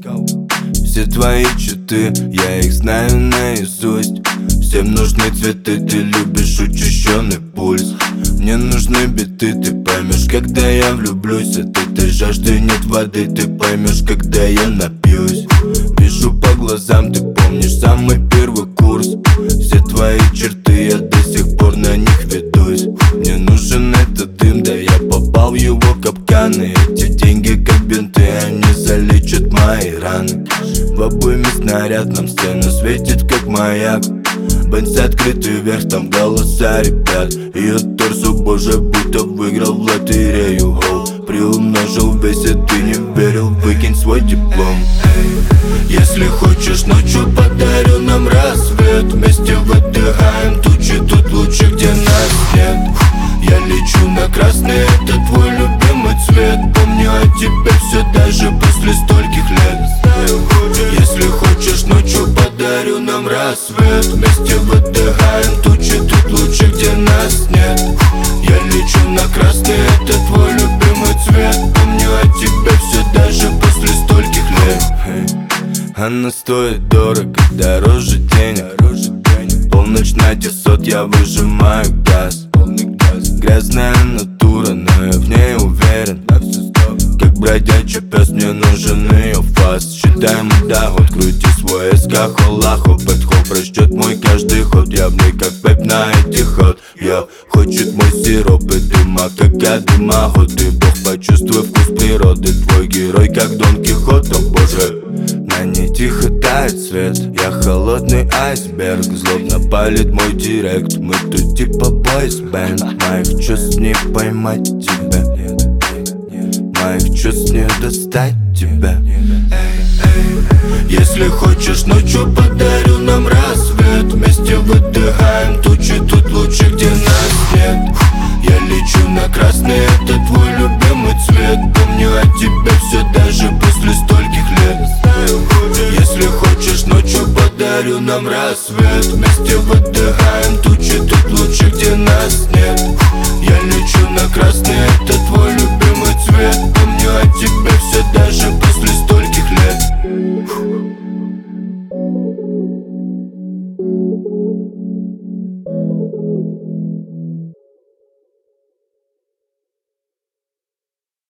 Все твои черты, я их знаю наизусть. Всем нужны цветы, ты любишь учащенный пульс. Мне нужны биты, ты поймешь, когда я влюблюсь. От этой жажды нет воды, ты поймешь, когда я напьюсь. Вижу по глазам, ты помнишь самый первый курс. Все твои черты, я до сих пор на них ведусь. Мне нужен этот дым, да я попал в его капканы. Эти деньги как бинты, они залечат мои раны. В обойме снаряд, нам сцена светит как маяк. Бенз открытый вверх, там голоса ребят. Ее торсу, боже, будто выиграл в лотерею. Приумножил в весе, ты не верил, выкинь свой диплом. Если хочешь, ночью подарю нам рассвет. Вместе выдыхаем тучи, тут лучше, где нас нет. Я лечу на красный, это твой любимый цвет. Помню о тебе все даже после стольких лет. Если хочешь, ночью подарю нам рассвет. Вместе выдыхаем тучи, тут лучше, где нас нет. Я лечу на красный, это твой любимый цвет. Помню о тебе все даже после стольких лет. Она стоит дорого, дороже денег. Полночь на 900, я выжимаю газ. Грязная натура, но я в ней уверен. Как бродячий пес, мне нужен ее фас. Считаем доход, крути свой СК, холахо. Подход прочтет мой каждый ход. Я в ней как пеп на Этихад. Я хочет мой сироп и дыма, как от дымоход. Ты бог, почувствуй вкус природы. Твой герой как Дон Кихот, о боже. На ней тихо тает свет, я холодный айсберг. Злобно палит мой директ, мы тут типа бойсбенд. Моих чувств не поймать тебя, моих чувств не достать тебя. Если хочешь, ночью подарю нам рассвет. Вместе выдыхаем тучи, тут лучше, где нас нет. Я лечу на красный, это твой любимый цвет. Помню о тебе все даже после стольких лет. Если хочешь, ночью подарю нам рассвет. Вместе выдыхаем тучи, тут лучше, где нас нет. Я лечу на красный, это твой любимый цвет.